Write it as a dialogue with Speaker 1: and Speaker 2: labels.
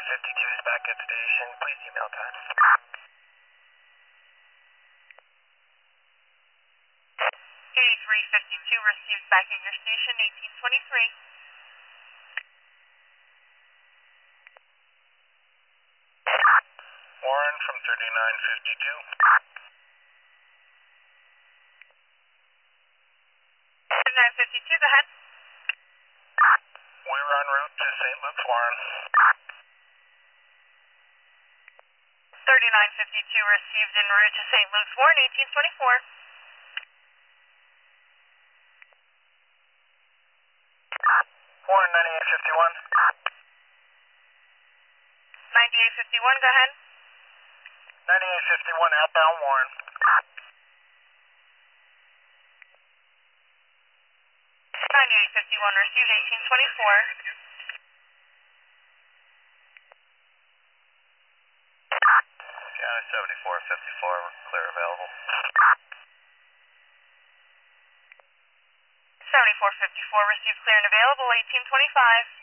Speaker 1: is back at station. Please email time.
Speaker 2: 8352 received back at your station, 1823.
Speaker 1: Warren from 3952.
Speaker 2: 3952, go ahead.
Speaker 1: We're en route to St. Luke's, Warren.
Speaker 2: 3952 received en route to St. Luke's, Warren, 1824.
Speaker 1: Warren 9851.
Speaker 2: 9851, go ahead.
Speaker 1: 9851 outbound, Warren.
Speaker 2: 9851 received, 1824.
Speaker 1: Yeah, 7454, clear available.
Speaker 2: 7454 received, clear and available, 1825.